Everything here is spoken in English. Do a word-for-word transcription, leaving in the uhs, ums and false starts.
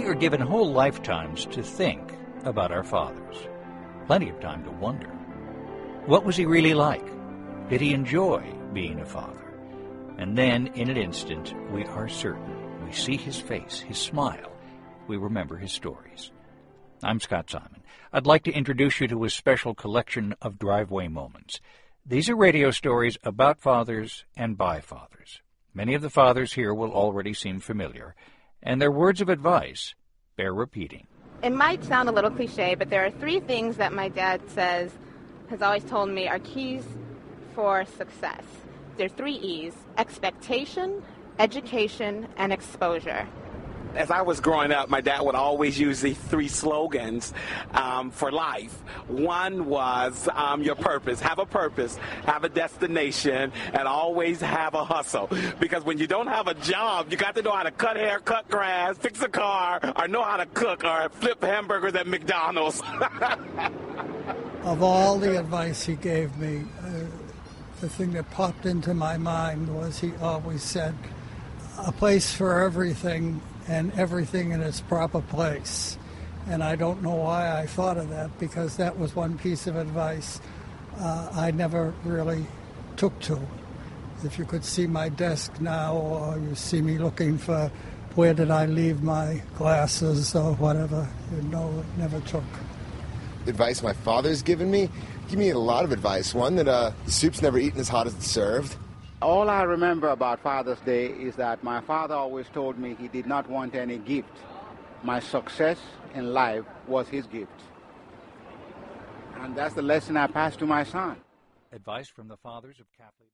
are given whole lifetimes to think about our fathers. Plenty of time to wonder. What was he really like? Did he enjoy being a father? And then, in an instant, we are certain. We see his face, his smile. We remember his stories. I'm Scott Simon. I'd like to introduce you to a special collection of driveway moments. These are radio stories about fathers and by fathers. Many of the fathers here will already seem familiar, and their words of advice bear repeating. It might sound a little cliche, but there are three things that my dad says, has always told me, are keys for success. There are three E's: expectation, education, and exposure. As I was growing up, my dad would always use these three slogans um, for life. One was um, your purpose. Have a purpose, have a destination, and always have a hustle. Because when you don't have a job, you got to know how to cut hair, cut grass, fix a car, or know how to cook, or flip hamburgers at McDonald's. Of all the advice he gave me, uh, the thing that popped into my mind was he always said, a place for everything and everything in its proper place. And I don't know why I thought of that, because that was one piece of advice uh, I never really took to. If you could see my desk now, or you see me looking for where did I leave my glasses or whatever, you know, it never took. Advice my father's given me? Give me a lot of advice. One, that uh, the soup's never eaten as hot as it's served. All I remember about Father's Day is that my father always told me he did not want any gift. My success in life was his gift. And that's the lesson I passed to my son. Advice from the fathers of Catholic...